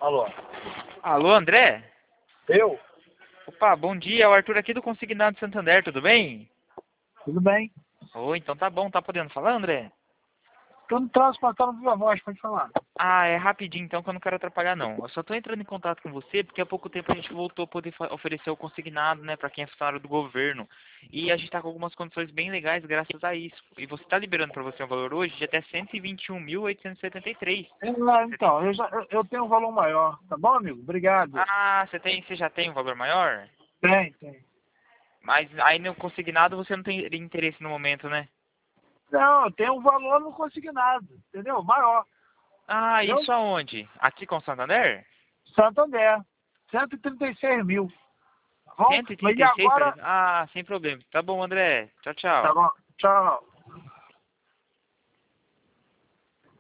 Alô? Alô, André? Eu? Opa, bom dia, é o Arthur aqui do Consignado Santander, tudo bem? Tudo bem? Oi, então tá bom, tá podendo falar, André? Tô no transportando viva voz, pode falar. Ah, é rapidinho então que eu não quero atrapalhar não. Eu só tô entrando em contato com você porque há pouco tempo a gente voltou a poder oferecer o consignado, né, pra quem é funcionário do governo. E a gente tá com algumas condições bem legais graças a isso. E você tá liberando pra você um valor hoje de até 121.873. Então, eu tenho um valor maior, tá bom, amigo? Obrigado. Ah, você já tem um valor maior? Tem. Mas aí no consignado você não tem interesse no momento, né? Não, eu tenho um valor no consignado, entendeu? Maior. Ah, Eu, isso aonde? Aqui com Santander? Santander, 136 mil. Cento e E trinta e seis? agora, Ah, sem problema. Tá bom, André. Tchau, tá tchau. bom, tchau.